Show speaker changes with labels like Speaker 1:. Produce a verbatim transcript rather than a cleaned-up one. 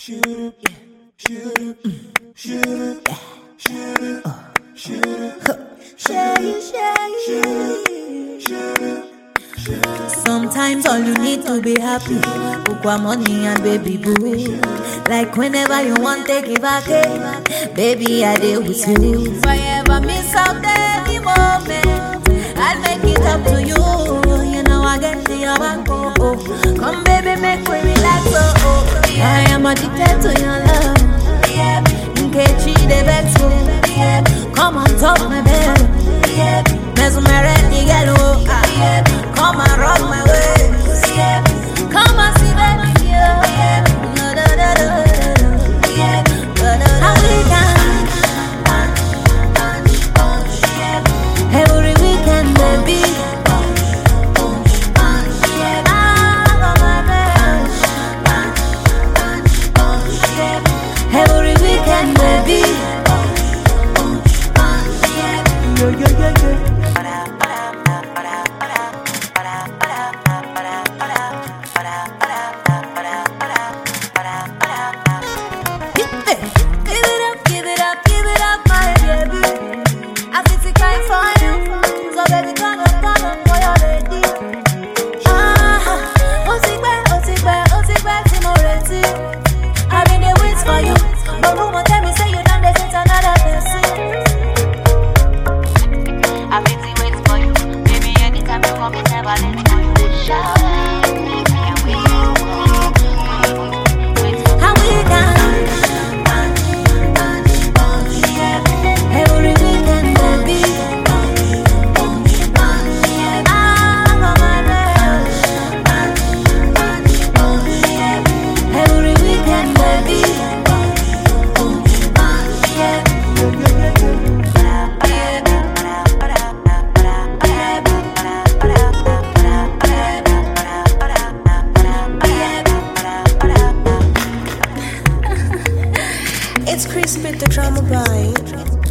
Speaker 1: Sometimes all you need to be happy, Ukwa money and baby boo. Like whenever you want, take it back, eh? Baby, I deal with you. If I ever miss out any moment, I'll make it up to you. You know I get to your back, oh, oh. Come baby, make me relax, oh, oh. I am addicted to your love. In case she the vex, oh. Come on top my bed. Mesmerize the girl, oh. Come and rock my waist. Come and see me, yeah. No, no, no, no, no. How we can every weekend, baby. Every weekend, baby. Yeah, yeah, yeah, yeah.
Speaker 2: It's Chris with the drama by